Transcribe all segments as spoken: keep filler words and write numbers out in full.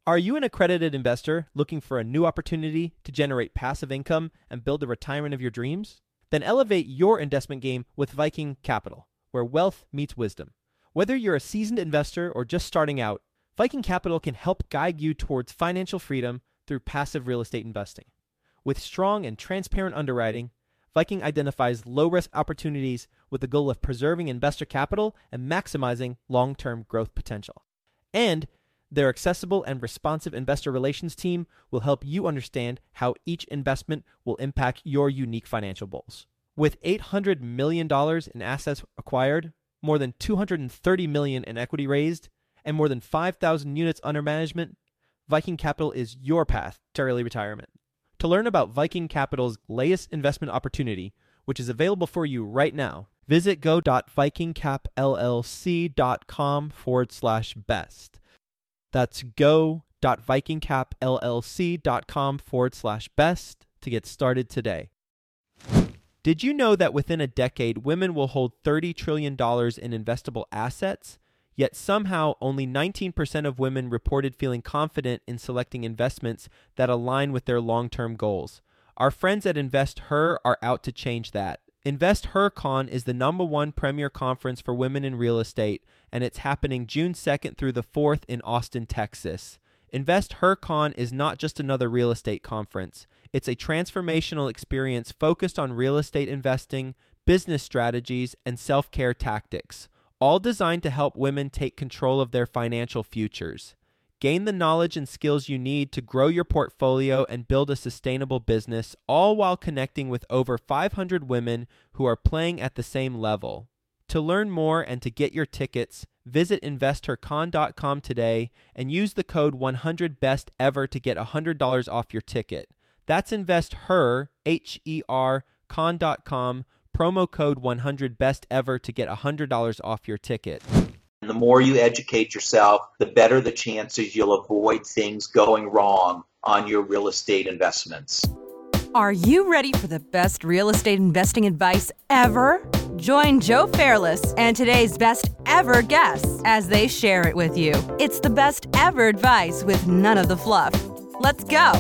Are you an accredited investor looking for a new opportunity to generate passive income and build the retirement of your dreams? Then elevate your investment game with Viking Capital, where wealth meets wisdom. Whether you're a seasoned investor or just starting out, Viking Capital can help guide you towards financial freedom through passive real estate investing. With strong and transparent underwriting, Viking identifies low-risk opportunities with the goal of preserving investor capital and maximizing long-term growth potential. And their accessible and responsive investor relations team will help you understand how each investment will impact your unique financial goals. With eight hundred million dollars in assets acquired, more than two hundred thirty million dollars in equity raised, and more than five thousand units under management, Viking Capital is your path to early retirement. To learn about Viking Capital's latest investment opportunity, which is available for you right now, visit go.vikingcapllc.com forward slash best. That's go.vikingcapllc.com forward slash best to get started today. Did you know that within a decade, women will hold thirty trillion dollars in investable assets? Yet somehow only nineteen percent of women reported feeling confident in selecting investments that align with their long-term goals. Our friends at InvestHer are out to change that. InvestHerCon is the number one premier conference for women in real estate, and it's happening June second through the fourth in Austin, Texas. InvestHerCon is not just another real estate conference. It's a transformational experience focused on real estate investing, business strategies, and self-care tactics, all designed to help women take control of their financial futures. Gain the knowledge and skills you need to grow your portfolio and build a sustainable business, all while connecting with over five hundred women who are playing at the same level. To learn more and to get your tickets, visit investor con dot com today and use the code one hundred best ever to get one hundred dollars off your ticket. That's InvestHer, H E R, con dot com, promo code one hundred best ever to get one hundred dollars off your ticket. The more you educate yourself, the better the chances you'll avoid things going wrong on your real estate investments. Are you ready for the best real estate investing advice ever? Join Joe Fairless and today's best ever guests as they share it with you. It's the best ever advice with none of the fluff. Let's go.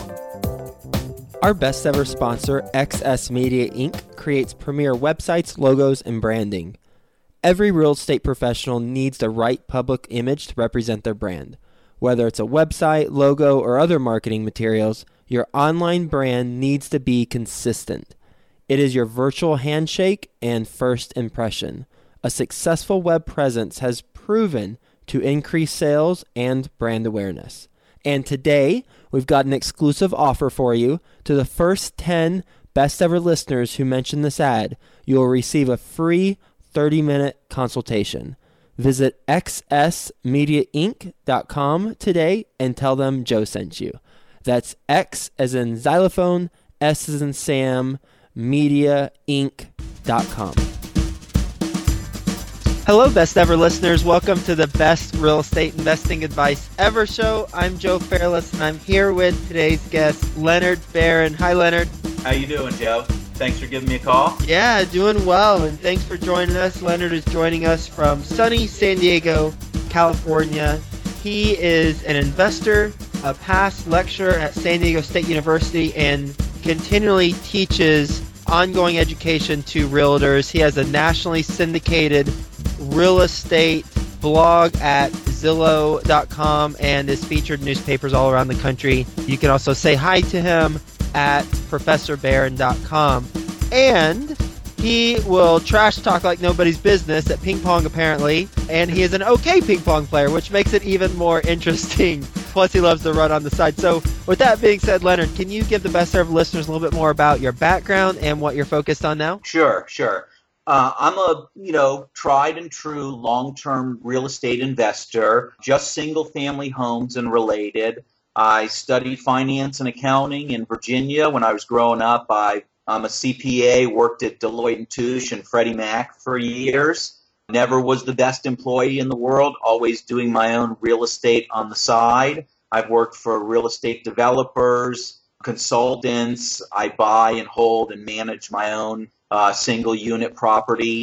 Our best ever sponsor, X S Media Incorporated, creates premier websites, logos, and branding. Every real estate professional needs the right public image to represent their brand. Whether it's a website, logo, or other marketing materials, your online brand needs to be consistent. It is your virtual handshake and first impression. A successful web presence has proven to increase sales and brand awareness. And today, we've got an exclusive offer for you. To the first ten best ever listeners who mention this ad, you will receive a free thirty-minute consultation. Visit x s media inc dot com today and tell them Joe sent you. That's X as in xylophone, S as in Sam, media inc dot com. Hello, best ever listeners. Welcome to the best real estate investing advice ever show. I'm Joe Fairless, and I'm here with today's guest, Leonard Barron. Hi, Leonard. How you doing, Joe? Thanks for giving me a call. Yeah, doing well, and thanks for joining us. Leonard is joining us from sunny San Diego, California. He is an investor, a past lecturer at San Diego State University, and continually teaches ongoing education to realtors. He has a nationally syndicated real estate blog at zillow dot com and is featured in newspapers all around the country. You can also say hi to him at professor barron dot com. And he will trash talk like nobody's business at ping pong, apparently. And he is an okay ping pong player, which makes it even more interesting. Plus, he loves to run on the side. So with that being said, Leonard, can you give the best ever listeners a little bit more about your background and what you're focused on now? Sure, sure. Uh, I'm a, you know, tried and true long-term real estate investor, just single-family homes and related. I studied finance and accounting in Virginia when I was growing up. I, I'm a C P A, worked at Deloitte and Touche and Freddie Mac for years. Never was the best employee in the world, always doing my own real estate on the side. I've worked for real estate developers, consultants. I buy and hold and manage my own uh, single unit properties.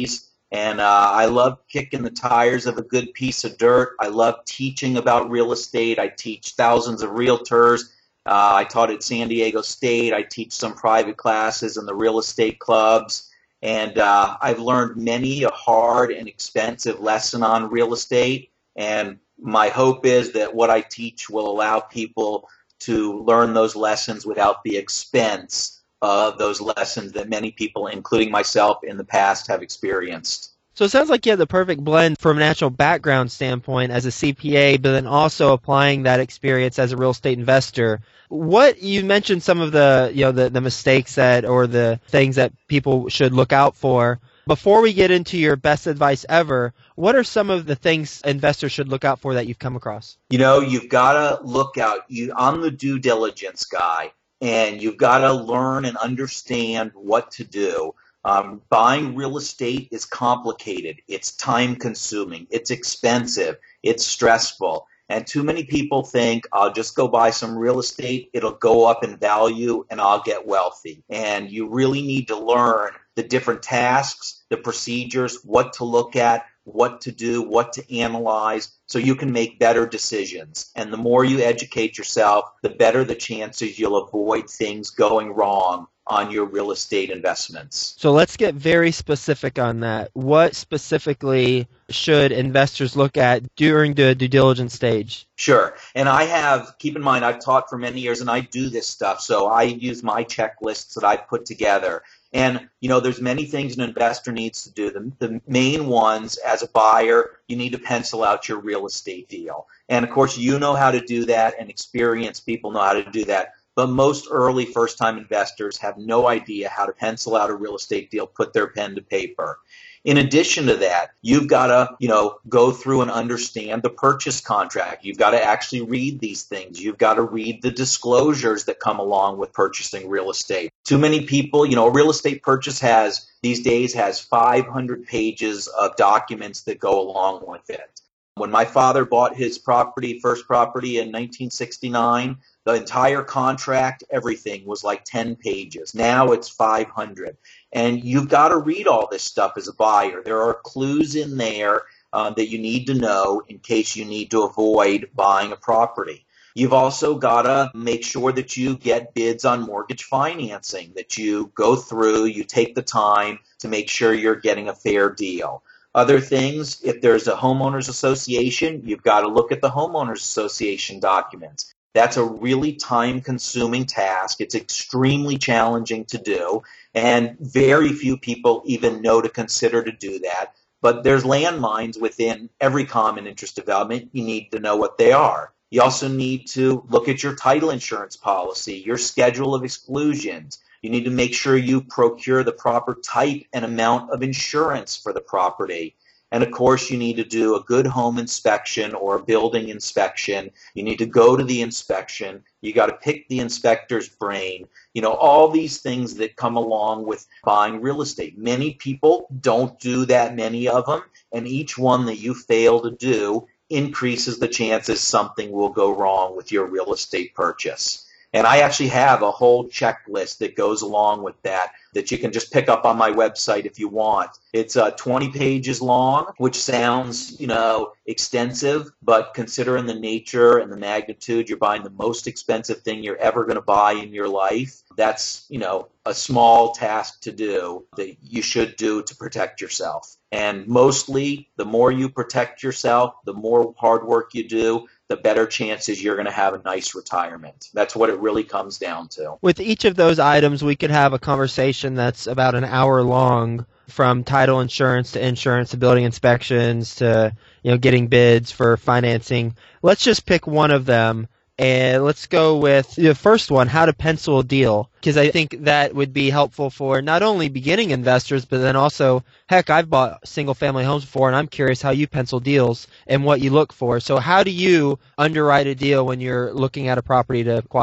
And uh, I love kicking the tires of a good piece of dirt. I love teaching about real estate. I teach thousands of realtors. Uh, I taught at San Diego State. I teach some private classes in the real estate clubs. And uh, I've learned many a hard and expensive lesson on real estate. And my hope is that what I teach will allow people to learn those lessons without the expense of those lessons that many people, including myself in the past, have experienced. So it sounds like you have the perfect blend from a natural background standpoint as a C P A, but then also applying that experience as a real estate investor. What you mentioned some of the you know the, the mistakes that or the things that people should look out for. Before we get into your best advice ever, what are some of the things investors should look out for that you've come across? You know, you've got to look out. You, I'm the due diligence guy, and you've got to learn and understand what to do. Um, buying real estate is complicated. It's time-consuming. It's expensive. It's stressful. And too many people think, I'll just go buy some real estate, it'll go up in value, and I'll get wealthy. And you really need to learn the different tasks, the procedures, what to look at, what to do, what to analyze, so you can make better decisions. And the more you educate yourself, the better the chances you'll avoid things going wrong on your real estate investments. So let's get very specific on that. What specifically should investors look at during the due diligence stage? Sure. And I have, keep in mind, I've taught for many years and I do this stuff. So I use my checklists that I've put together. And, you know, there's many things an investor needs to do. The, the main ones, as a buyer, you need to pencil out your real estate deal. And, of course, you know how to do that, and experienced people know how to do that. But most early first-time investors have no idea how to pencil out a real estate deal, put their pen to paper. In addition to that, you've got to, you know, go through and understand the purchase contract. You've got to actually read these things. You've got to read the disclosures that come along with purchasing real estate. Too many people, you know, a real estate purchase has, these days, has five hundred pages of documents that go along with it. When my father bought his property, first property in nineteen sixty-nine, the entire contract, everything was like ten pages. Now it's five hundred. And you've got to read all this stuff as a buyer. There are clues in there uh, that you need to know in case you need to avoid buying a property. You've also got to make sure that you get bids on mortgage financing, that you go through, you take the time to make sure you're getting a fair deal. Other things, if there's a homeowners association, you've got to look at the homeowners association documents. That's a really time-consuming task. It's extremely challenging to do, and very few people even know to consider to do that. But there's landmines within every common interest development. You need to know what they are. You also need to look at your title insurance policy, your schedule of exclusions. You need to make sure you procure the proper type and amount of insurance for the property. And of course, you need to do a good home inspection or a building inspection. You need to go to the inspection. You got to pick the inspector's brain. You know, all these things that come along with buying real estate. Many people don't do that many of them, and each one that you fail to do increases the chances something will go wrong with your real estate purchase. And I actually have a whole checklist that goes along with that that you can just pick up on my website if you want. It's uh, twenty pages long, which sounds, you know, extensive, but considering the nature and the magnitude, you're buying the most expensive thing you're ever going to buy in your life. That's, you know, a small task to do that you should do to protect yourself. And mostly, the more you protect yourself, the more hard work you do, the better chances you're going to have a nice retirement. That's what it really comes down to. With each of those items, we could have a conversation that's about an hour long, from title insurance to insurance to building inspections to, you know, getting bids for financing. Let's just pick one of them. And let's go with the first one, how to pencil a deal, because I think that would be helpful for not only beginning investors, but then also, heck, I've bought single-family homes before, and I'm curious how you pencil deals and what you look for. So how do you underwrite a deal when you're looking at a property to acquire?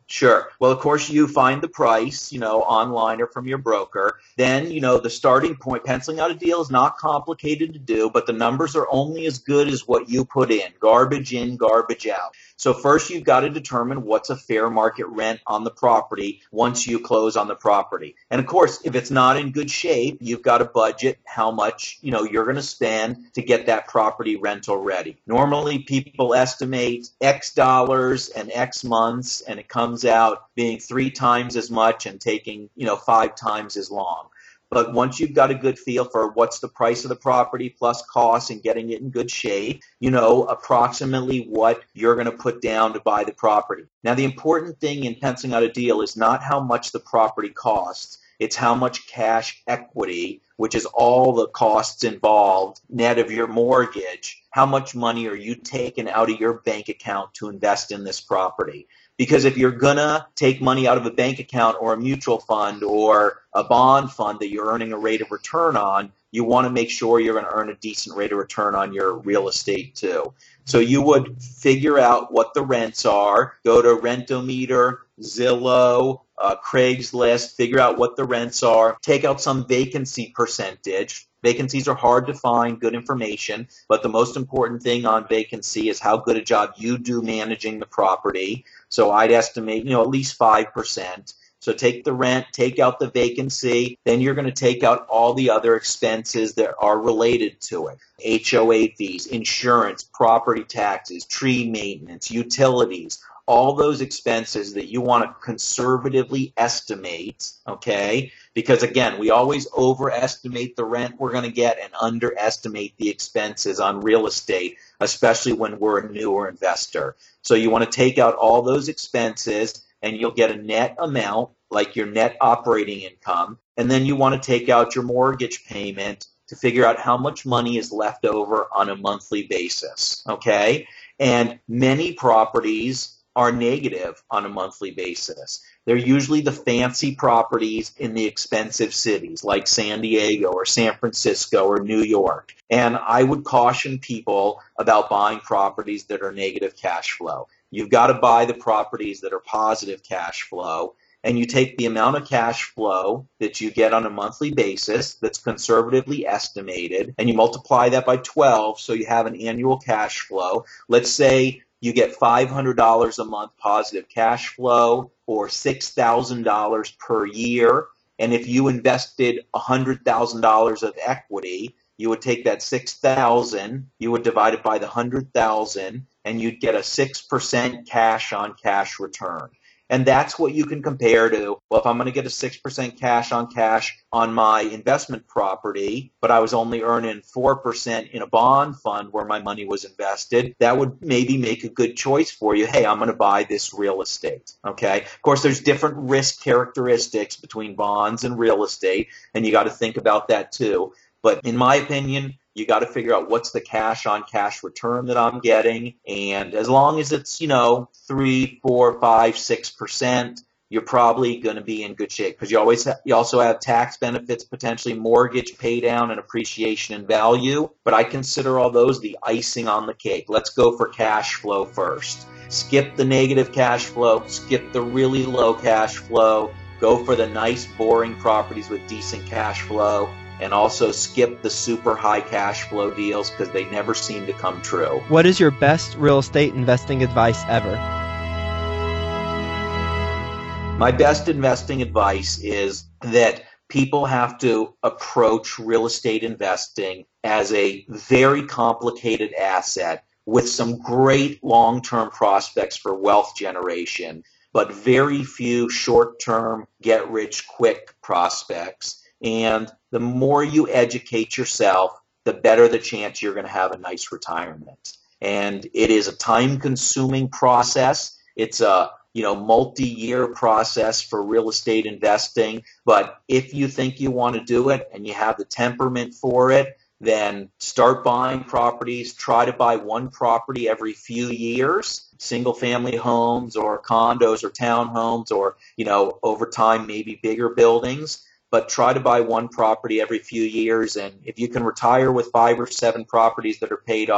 Sure. Well, of course, you find the price, you know, online or from your broker. Then, you know, the starting point, penciling out a deal is not complicated to do, but the numbers are only as good as what you put in. Garbage in, garbage out. So first, you've got to determine what's a fair market rent on the property once you close on the property. And of course, if it's not in good shape, you've got to budget how much, you know, you're going to spend to get that property rental ready. Normally, people estimate X dollars and X months, and it comes out being three times as much and taking, you know, five times as long. But once you've got a good feel for what's the price of the property plus costs and getting it in good shape, you know approximately what you're going to put down to buy the property. Now, the important thing in penciling out a deal is not how much the property costs. It's how much cash equity, which is all the costs involved, net of your mortgage, how much money are you taking out of your bank account to invest in this property? Because if you're going to take money out of a bank account or a mutual fund or a bond fund that you're earning a rate of return on, you want to make sure you're going to earn a decent rate of return on your real estate too. So you would figure out what the rents are, go to Rentometer, Zillow, uh, Craigslist, figure out what the rents are, take out some vacancy percentage. Vacancies are hard to find, good information, but the most important thing on vacancy is how good a job you do managing the property. So I'd estimate, you know, at least five percent. So take the rent, take out the vacancy, then you're going to take out all the other expenses that are related to it. H O A fees, insurance, property taxes, tree maintenance, utilities, all those expenses that you want to conservatively estimate, okay? Because again, we always overestimate the rent we're going to get and underestimate the expenses on real estate, especially when we're a newer investor. So you want to take out all those expenses and you'll get a net amount, like your net operating income, and then you want to take out your mortgage payment to figure out how much money is left over on a monthly basis, okay? And many properties are negative on a monthly basis. They're usually the fancy properties in the expensive cities like San Diego or San Francisco or New York. And I would caution people about buying properties that are negative cash flow. You've got to buy the properties that are positive cash flow, and you take the amount of cash flow that you get on a monthly basis that's conservatively estimated, and you multiply that by twelve so you have an annual cash flow. Let's say you get five hundred dollars a month positive cash flow or six thousand dollars per year. And if you invested one hundred thousand dollars of equity, you would take that six thousand dollars, you would divide it by the one hundred thousand dollars, and you'd get a six percent cash on cash return. And that's what you can compare to, well, if I'm going to get a six percent cash on cash on my investment property, but I was only earning four percent in a bond fund where my money was invested, that would maybe make a good choice for you. Hey, I'm going to buy this real estate. Okay. Of course, there's different risk characteristics between bonds and real estate, and you got to think about that too. But in my opinion, you got to figure out what's the cash on cash return that I'm getting. And as long as it's, you know, three, four, five, six percent, you're probably going to be in good shape, because you always ha- you also have tax benefits, potentially mortgage pay down and appreciation in value. But I consider all those the icing on the cake. Let's go for cash flow first. Skip the negative cash flow, skip the really low cash flow, go for the nice boring properties with decent cash flow, and also skip the super high cash flow deals because they never seem to come true. What is your best real estate investing advice ever? My best investing advice is that people have to approach real estate investing as a very complicated asset with some great long-term prospects for wealth generation, but very few short-term get-rich-quick prospects. And the more you educate yourself, the better the chance you're going to have a nice retirement. And it is a time-consuming process. It's a you know multi-year process for real estate investing. But if you think you want to do it and you have the temperament for it, then start buying properties. Try to buy one property every few years, single-family homes or condos or townhomes, or you know over time maybe bigger buildings. But try to buy one property every few years, and if you can retire with five or seven properties that are paid off,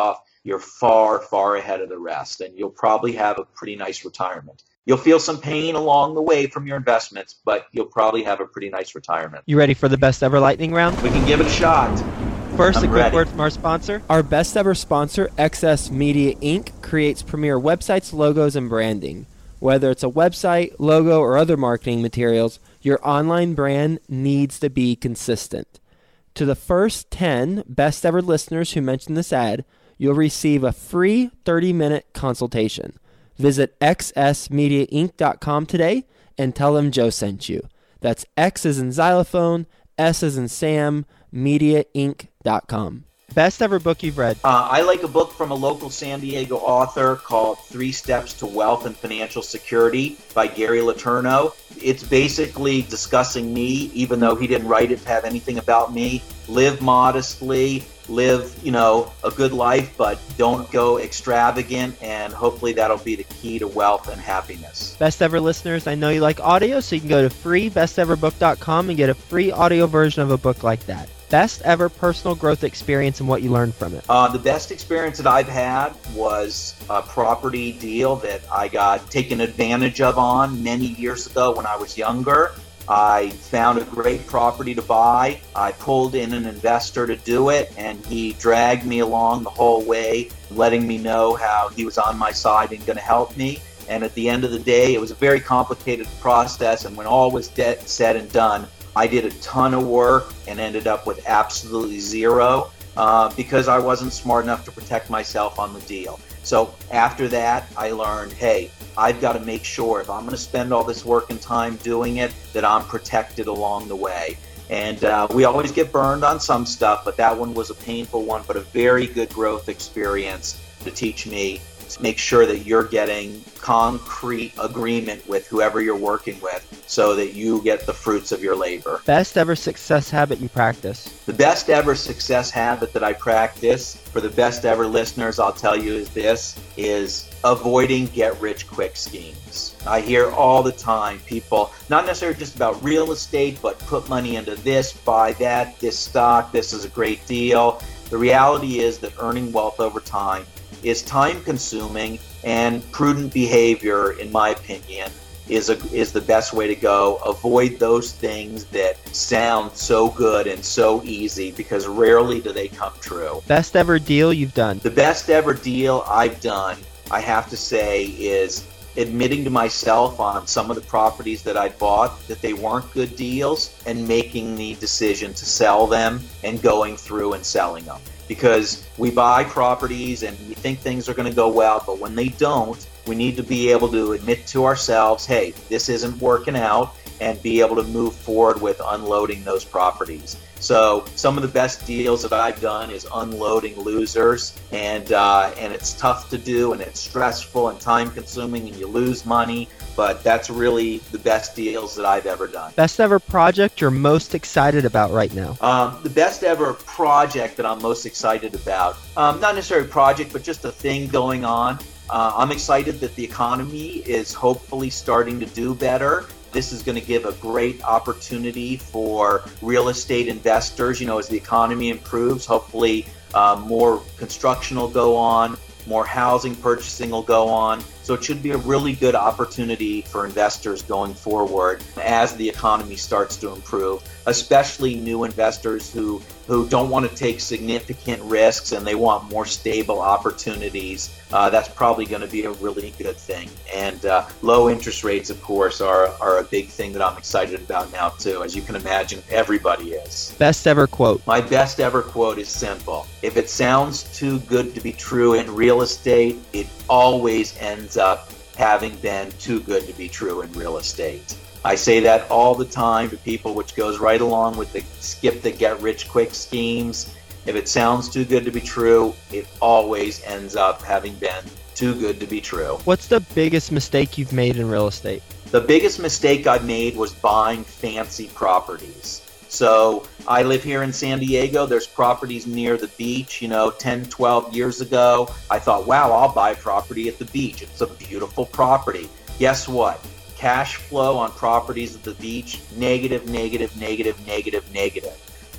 you're far, far ahead of the rest, and you'll probably have a pretty nice retirement. You'll feel some pain along the way from your investments, but you'll probably have a pretty nice retirement. You ready for the best ever lightning round? We can give it a shot. First, I'm a quick ready. word from our sponsor. Our best ever sponsor, X S Media Incorporated, creates premier websites, logos, and branding. Whether it's a website, logo, or other marketing materials, your online brand needs to be consistent. To the first ten best ever listeners who mention this ad, you'll receive a free thirty minute consultation. Visit x s media inc dot com today and tell them Joe sent you. That's X as in xylophone, S as in Sam, media inc dot com. Best ever book you've read. Uh, I like a book from a local San Diego author called Three Steps to Wealth and Financial Security by Gary Letourneau. It's basically discussing me, even though he didn't write it to have anything about me. Live modestly, live, you know, a good life, but don't go extravagant, and hopefully that'll be the key to wealth and happiness. Best ever listeners, I know you like audio, so you can go to free best ever book dot com and get a free audio version of a book like that. Best ever personal growth experience and what you learned from it. Uh, the best experience that I've had was a property deal that I got taken advantage of on many years ago when I was younger. I found a great property to buy. I pulled in an investor to do it, and he dragged me along the whole way, letting me know how he was on my side and going to help me. And at the end of the day, it was a very complicated process, and when all was de- said and done, I did a ton of work and ended up with absolutely zero uh, because I wasn't smart enough to protect myself on the deal. So after that, I learned, hey, I've got to make sure if I'm going to spend all this work and time doing it, that I'm protected along the way. And uh, we always get burned on some stuff, but that one was a painful one, but a very good growth experience to teach me to make sure that you're getting concrete agreement with whoever you're working with so that you get the fruits of your labor. Best ever success habit you practice. The best ever success habit that I practice, for the best ever listeners, I'll tell you is this, is avoiding get-rich-quick schemes. I hear all the time people, not necessarily just about real estate, but put money into this, buy that, this stock, this is a great deal. The reality is that earning wealth over time is time-consuming, and prudent behavior, in my opinion, is a, is the best way to go. Avoid those things that sound so good and so easy, because rarely do they come true. Best ever deal you've done. The best ever deal I've done, I have to say, is admitting to myself on some of the properties that I bought that they weren't good deals and making the decision to sell them and going through and selling them. Because we buy properties and we think things are going to go well, but when they don't, we need to be able to admit to ourselves, hey, this isn't working out, and be able to move forward with unloading those properties. So some of the best deals that I've done is unloading losers, and uh, and it's tough to do, and it's stressful and time consuming, and you lose money, but that's really the best deals that I've ever done. Best ever project you're most excited about right now. Um, the best ever project that I'm most excited about, um, not necessarily a project, but just a thing going on. Uh, I'm excited that the economy is hopefully starting to do better. This is going to give a great opportunity for real estate investors. You know, as the economy improves, hopefully uh, more construction will go on, more housing purchasing will go on. So it should be a really good opportunity for investors going forward as the economy starts to improve, especially new investors who, who don't want to take significant risks and they want more stable opportunities. Uh, that's probably going to be a really good thing. And uh, low interest rates, of course, are, are a big thing that I'm excited about now, too. As you can imagine, everybody is. Best ever quote. My best ever quote is simple. If it sounds too good to be true in real estate, it always ends up having been too good to be true in real estate. I say that all the time to people, which goes right along with the skip the get-rich-quick schemes. If it sounds too good to be true, it always ends up having been too good to be true. What's the biggest mistake you've made in real estate? The biggest mistake I made was buying fancy properties. So I live here in San Diego. There's properties near the beach. You know, ten, twelve years ago, I thought, wow, I'll buy a property at the beach. It's a beautiful property. Guess what? Cash flow on properties at the beach, negative, negative, negative, negative, negative.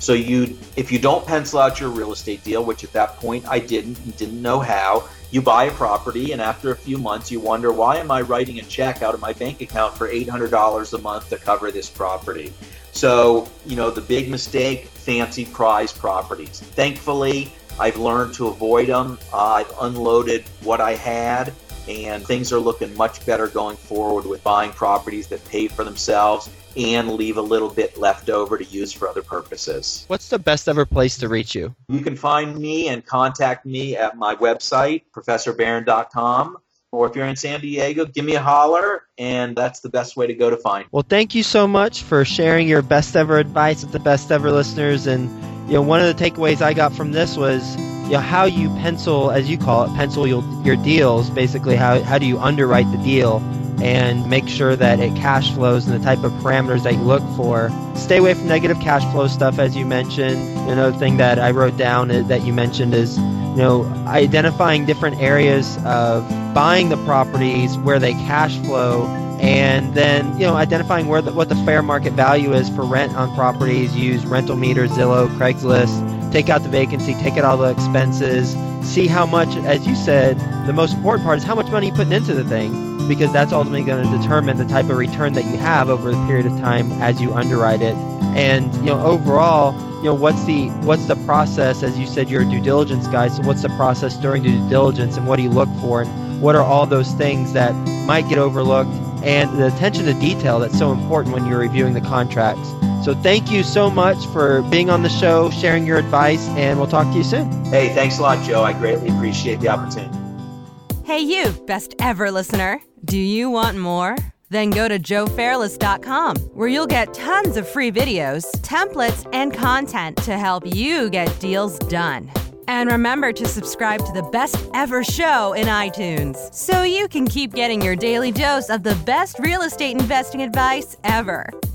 So you, if you don't pencil out your real estate deal, which at that point I didn't, and didn't know how, you buy a property, and after a few months you wonder, why am I writing a check out of my bank account for eight hundred dollars a month to cover this property? So, you know, the big mistake, fancy prize properties. Thankfully, I've learned to avoid them. Uh, I've unloaded what I had, and things are looking much better going forward with buying properties that pay for themselves and leave a little bit left over to use for other purposes. What's the best ever place to reach you? You can find me and contact me at my website, professor barron dot com. Or if you're in San Diego, give me a holler, and that's the best way to go to find me. Well, thank you so much for sharing your best ever advice with the best ever listeners. And you know, one of the takeaways I got from this was, you know, how you pencil, as you call it, pencil your, your deals. Basically, how how do you underwrite the deal and make sure that it cash flows and the type of parameters that you look for. Stay away from negative cash flow stuff, as you mentioned. Another thing that I wrote down that you mentioned is, you know, identifying different areas of buying the properties where they cash flow, and then, you know, identifying where the, what the fair market value is for rent on properties. Use Rental Meter, Zillow, Craigslist. Take out the vacancy, take out all the expenses. See how much, as you said, the most important part is how much money you're putting into the thing, because that's ultimately going to determine the type of return that you have over the period of time as you underwrite it. And, you know, overall, you know, what's the what's the process? As you said, you're a due diligence guy, so what's the process during due diligence, and what do you look for, and what are all those things that might get overlooked, and the attention to detail that's so important when you're reviewing the contracts. So thank you so much for being on the show, sharing your advice, and we'll talk to you soon. Hey, thanks a lot, Joe. I greatly appreciate the opportunity. Hey, you, best ever listener. Do you want more? Then go to joe fairless dot com, where you'll get tons of free videos, templates, and content to help you get deals done. And remember to subscribe to the Best Ever Show in iTunes, so you can keep getting your daily dose of the best real estate investing advice ever.